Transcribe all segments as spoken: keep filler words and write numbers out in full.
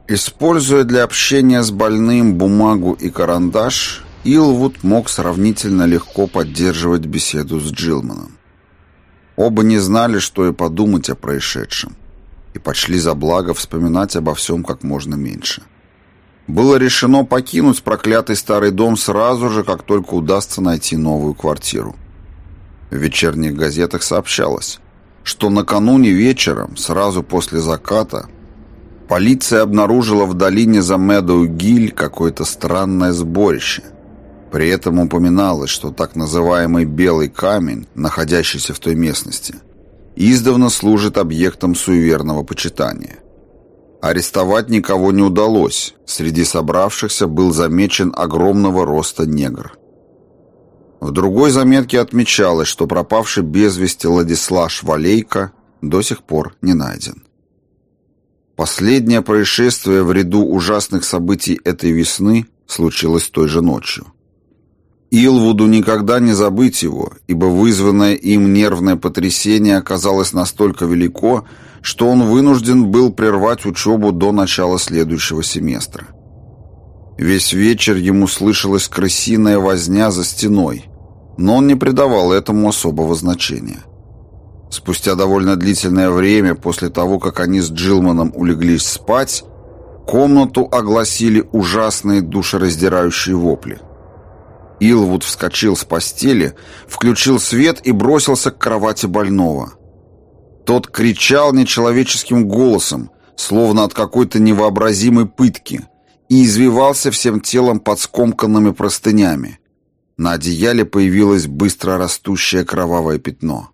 Используя для общения с больным бумагу и карандаш, Илвуд мог сравнительно легко поддерживать беседу с Джилманом. Оба не знали, что и подумать о происшедшем, и почли за благо вспоминать обо всем как можно меньше. Было решено покинуть проклятый старый дом сразу же, как только удастся найти новую квартиру. В вечерних газетах сообщалось, что накануне вечером, сразу после заката, полиция обнаружила в долине за Медоу-Гиль какое-то странное сборище. При этом упоминалось, что так называемый «белый камень», находящийся в той местности, издавна служит объектом суеверного почитания. Арестовать никого не удалось. Среди собравшихся был замечен огромного роста негр. В другой заметке отмечалось, что пропавший без вести Ладислав Валейко до сих пор не найден. Последнее происшествие в ряду ужасных событий этой весны случилось той же ночью. Илвуду никогда не забыть его, ибо вызванное им нервное потрясение оказалось настолько велико, что он вынужден был прервать учебу до начала следующего семестра. Весь вечер ему слышалась крысиная возня за стеной, но он не придавал этому особого значения. Спустя довольно длительное время после того, как они с Джилманом улеглись спать, комнату огласили ужасные душераздирающие вопли. Илвуд вскочил с постели, включил свет и бросился к кровати больного. Тот кричал нечеловеческим голосом, словно от какой-то невообразимой пытки, и извивался всем телом под скомканными простынями. На одеяле появилось быстро растущее кровавое пятно.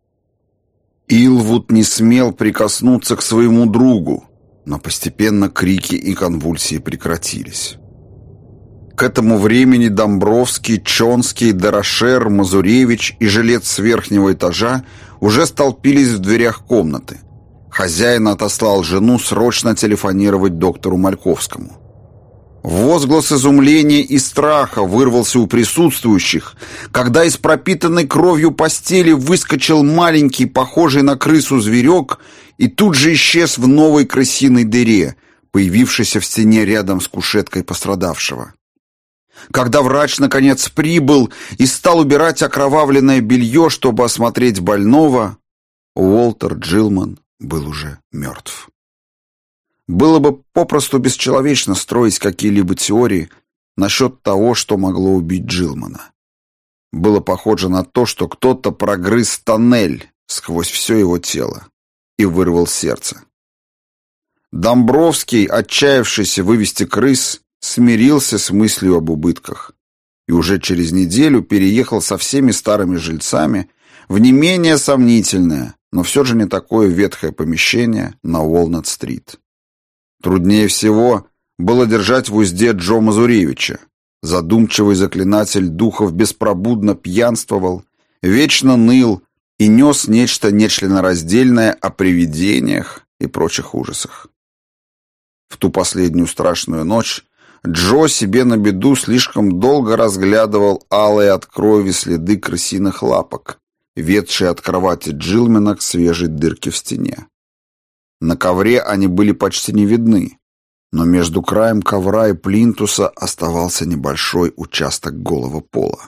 Илвуд не смел прикоснуться к своему другу, но постепенно крики и конвульсии прекратились. К этому времени Домбровский, Чонский, Дерошер, Мазуревич и жилец с верхнего этажа уже столпились в дверях комнаты. Хозяин отослал жену срочно телефонировать доктору Мальковскому. Возглас изумления и страха вырвался у присутствующих, когда из пропитанной кровью постели выскочил маленький, похожий на крысу зверек, и тут же исчез в новой крысиной дыре, появившейся в стене рядом с кушеткой пострадавшего. Когда врач наконец прибыл и стал убирать окровавленное белье, чтобы осмотреть больного, Уолтер Джилман был уже мертв. Было бы попросту бесчеловечно строить какие-либо теории насчет того, что могло убить Джилмана. Было похоже на то, что кто-то прогрыз тоннель сквозь все его тело и вырвал сердце. Домбровский, отчаявшийся вывести крыс, смирился с мыслью об убытках и уже через неделю переехал со всеми старыми жильцами в не менее сомнительное, но все же не такое ветхое помещение на Уолнат-стрит. Труднее всего было держать в узде Джо Мазуревича. Задумчивый заклинатель духов беспробудно пьянствовал, вечно ныл и нес нечто нечленораздельное о привидениях и прочих ужасах. В ту последнюю страшную ночь Джо себе на беду слишком долго разглядывал алые от крови следы крысиных лапок, ведшие от кровати Джилмана к свежей дырке в стене. На ковре они были почти не видны, но между краем ковра и плинтуса оставался небольшой участок голого пола.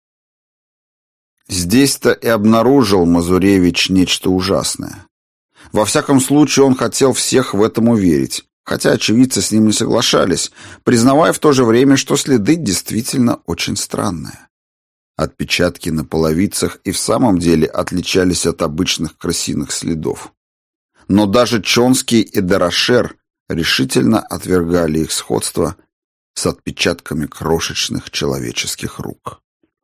Здесь-то и обнаружил Мазуревич нечто ужасное. Во всяком случае, он хотел всех в этом уверить, хотя очевидцы с ним не соглашались, признавая в то же время, что следы действительно очень странные. Отпечатки на половицах и в самом деле отличались от обычных крысиных следов. Но даже Чонский и Дерошер решительно отвергали их сходство с отпечатками крошечных человеческих рук.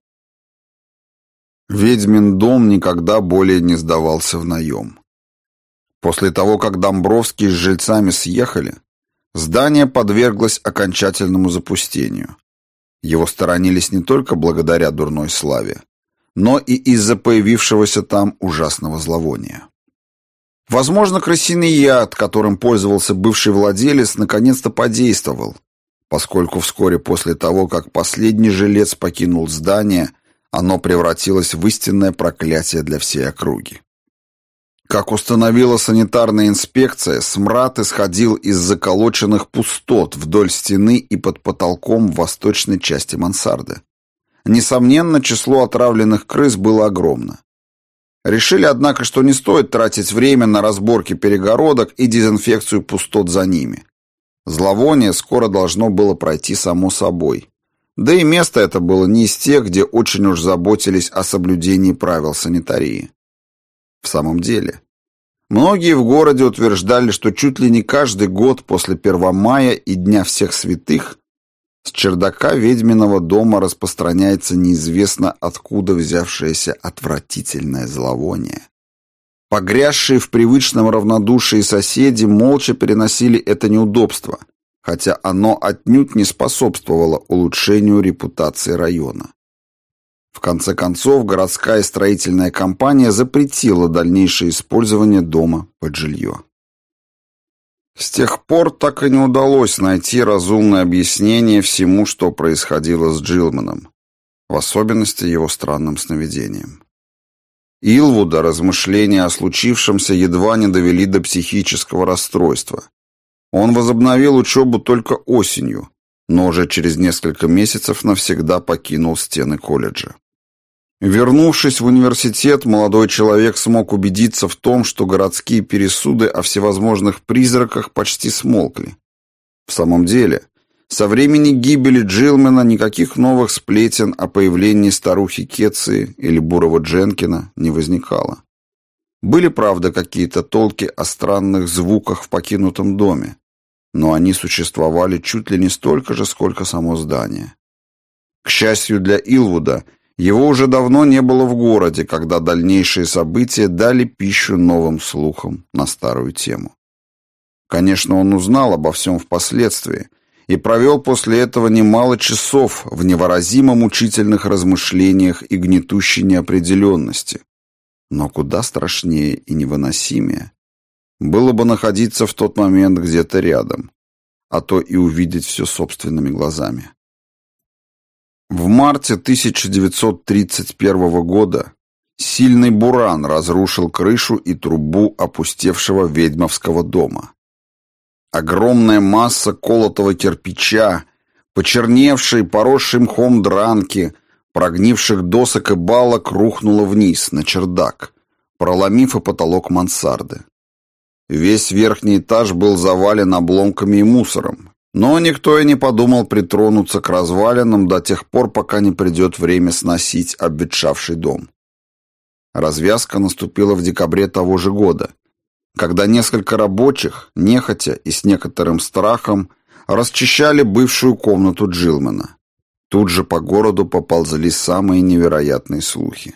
Ведьмин дом никогда более не сдавался в наем. После того, как Домбровский с жильцами съехали, здание подверглось окончательному запустению. Его сторонились не только благодаря дурной славе, но и из-за появившегося там ужасного зловония. Возможно, крысиный яд, которым пользовался бывший владелец, наконец-то подействовал, поскольку вскоре после того, как последний жилец покинул здание, оно превратилось в истинное проклятие для всей округи. Как установила санитарная инспекция, смрад исходил из заколоченных пустот вдоль стены и под потолком в восточной части мансарды. Несомненно, число отравленных крыс было огромно. Решили, однако, что не стоит тратить время на разборки перегородок и дезинфекцию пустот за ними. Зловоние скоро должно было пройти само собой. Да и место это было не из тех, где очень уж заботились о соблюдении правил санитарии. В самом деле, многие в городе утверждали, что чуть ли не каждый год после Первомая и Дня всех святых с чердака ведьминого дома распространяется неизвестно откуда взявшееся отвратительное зловоние. Погрязшие в привычном равнодушии соседи молча переносили это неудобство, хотя оно отнюдь не способствовало улучшению репутации района. В конце концов, городская строительная компания запретила дальнейшее использование дома под жилье. С тех пор так и не удалось найти разумное объяснение всему, что происходило с Джилманом, в особенности его странным сновидением. Илвуда размышления о случившемся едва не довели до психического расстройства. Он возобновил учебу только осенью, но уже через несколько месяцев навсегда покинул стены колледжа. Вернувшись в университет, молодой человек смог убедиться в том, что городские пересуды о всевозможных призраках почти смолкли. В самом деле, со времени гибели Джилмана никаких новых сплетен о появлении старухи Кетции или Бурова Дженкина не возникало. Были, правда, какие-то толки о странных звуках в покинутом доме, но они существовали чуть ли не столько же, сколько само здание. К счастью для Илвуда, его уже давно не было в городе, когда дальнейшие события дали пищу новым слухам на старую тему. Конечно, он узнал обо всем впоследствии и провел после этого немало часов в невыразимо мучительных размышлениях и гнетущей неопределенности. Но куда страшнее и невыносимее было бы находиться в тот момент где-то рядом, а то и увидеть все собственными глазами. В марте тысяча девятьсот тридцать первого года сильный буран разрушил крышу и трубу опустевшего ведьмовского дома. Огромная масса колотого кирпича, почерневшие, поросшие мхом дранки, прогнивших досок и балок рухнула вниз, на чердак, проломив и потолок мансарды. Весь верхний этаж был завален обломками и мусором, но никто и не подумал притронуться к развалинам до тех пор, пока не придет время сносить обветшавший дом. Развязка наступила в декабре того же года, когда несколько рабочих, нехотя и с некоторым страхом, расчищали бывшую комнату Джилмана. Тут же по городу поползли самые невероятные слухи.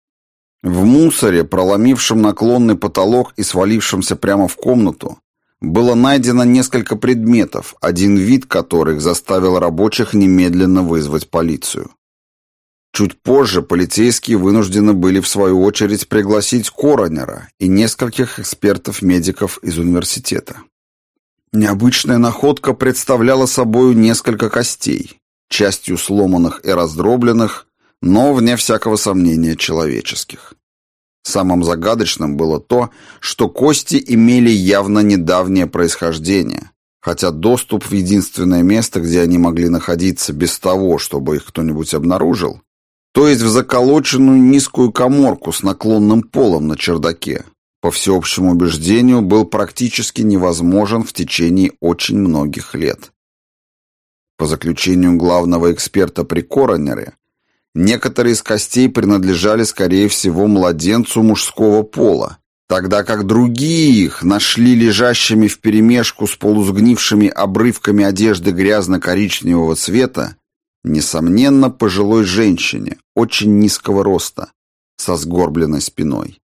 В мусоре, проломившем наклонный потолок и свалившемся прямо в комнату, было найдено несколько предметов, один вид которых заставил рабочих немедленно вызвать полицию. Чуть позже полицейские вынуждены были в свою очередь пригласить коронера и нескольких экспертов-медиков из университета. Необычная находка представляла собой несколько костей, частью сломанных и раздробленных, но, вне всякого сомнения, человеческих. Самым загадочным было то, что кости имели явно недавнее происхождение, хотя доступ в единственное место, где они могли находиться без того, чтобы их кто-нибудь обнаружил, то есть в заколоченную низкую каморку с наклонным полом на чердаке, по всеобщему убеждению, был практически невозможен в течение очень многих лет. По заключению главного эксперта при коронере, некоторые из костей принадлежали, скорее всего, младенцу мужского пола, тогда как другие их нашли лежащими вперемешку с полусгнившими обрывками одежды грязно-коричневого цвета, несомненно, пожилой женщине, очень низкого роста, со сгорбленной спиной.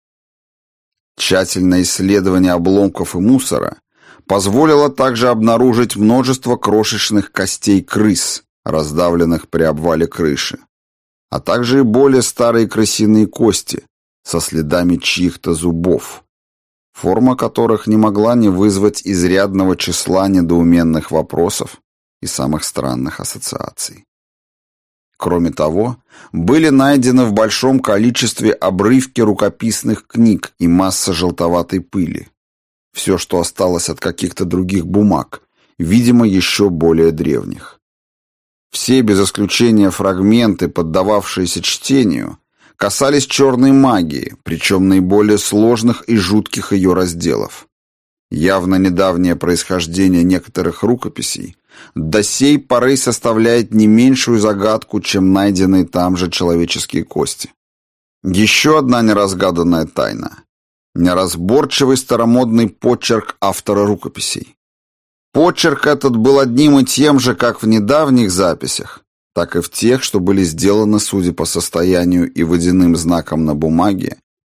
Тщательное исследование обломков и мусора позволило также обнаружить множество крошечных костей крыс, раздавленных при обвале крыши, а также и более старые крысиные кости со следами чьих-то зубов, форма которых не могла не вызвать изрядного числа недоуменных вопросов и самых странных ассоциаций. Кроме того, были найдены в большом количестве обрывки рукописных книг и масса желтоватой пыли. Все, что осталось от каких-то других бумаг, видимо, еще более древних. Все, без исключения фрагменты, поддававшиеся чтению, касались черной магии, причем наиболее сложных и жутких ее разделов. Явно недавнее происхождение некоторых рукописей до сей поры составляет не меньшую загадку, чем найденные там же человеческие кости. Еще одна неразгаданная тайна – неразборчивый старомодный почерк автора рукописей. Почерк этот был одним и тем же как в недавних записях, так и в тех, что были сделаны, судя по состоянию и водяным знакам на бумаге,